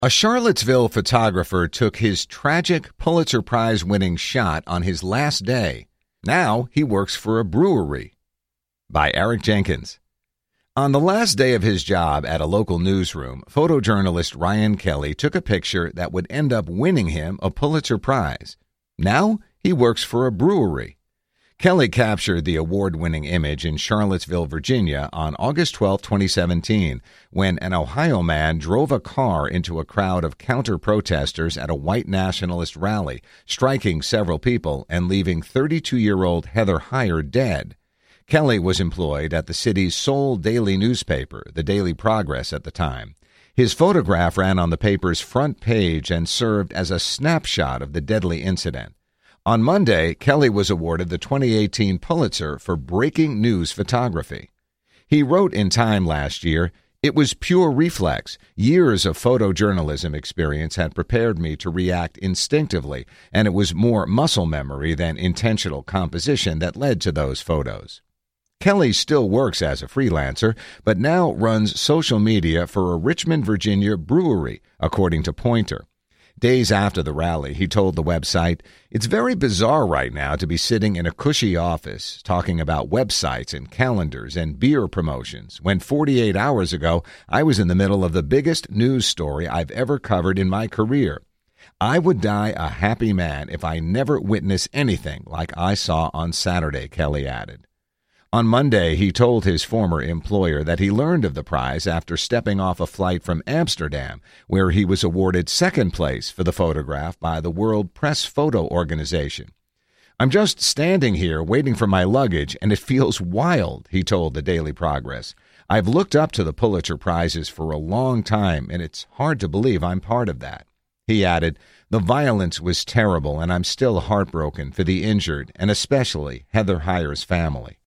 A Charlottesville photographer took his tragic Pulitzer Prize-winning shot on his last day. Now he works for a brewery. By Eric Jenkins. On the last day of his job at a local newsroom, photojournalist Ryan Kelly took a picture that would end up winning him a Pulitzer Prize. Now he works for a brewery. Kelly captured the award-winning image in Charlottesville, Virginia on August 12, 2017, when an Ohio man drove a car into a crowd of counter-protesters at a white nationalist rally, striking several people and leaving 32-year-old Heather Heyer dead. Kelly was employed at the city's sole daily newspaper, the Daily Progress, at the time. His photograph ran on the paper's front page and served as a snapshot of the deadly incident. On Monday, Kelly was awarded the 2018 Pulitzer for breaking news photography. He wrote in Time last year, "It was pure reflex. Years of photojournalism experience had prepared me to react instinctively, and it was more muscle memory than intentional composition that led to those photos." Kelly still works as a freelancer, but now runs social media for a Richmond, Virginia brewery, according to Poynter. Days after the rally, he told the website, "It's very bizarre right now to be sitting in a cushy office talking about websites and calendars and beer promotions when 48 hours ago I was in the middle of the biggest news story I've ever covered in my career. I would die a happy man if I never witnessed anything like I saw on Saturday," Kelly added. On Monday, he told his former employer that he learned of the prize after stepping off a flight from Amsterdam, where he was awarded second place for the photograph by the World Press Photo Organization. "I'm just standing here waiting for my luggage, and it feels wild," he told the Daily Progress. "I've looked up to the Pulitzer Prizes for a long time, and it's hard to believe I'm part of that." He added, "The violence was terrible, and I'm still heartbroken for the injured, and especially Heather Heyer's family."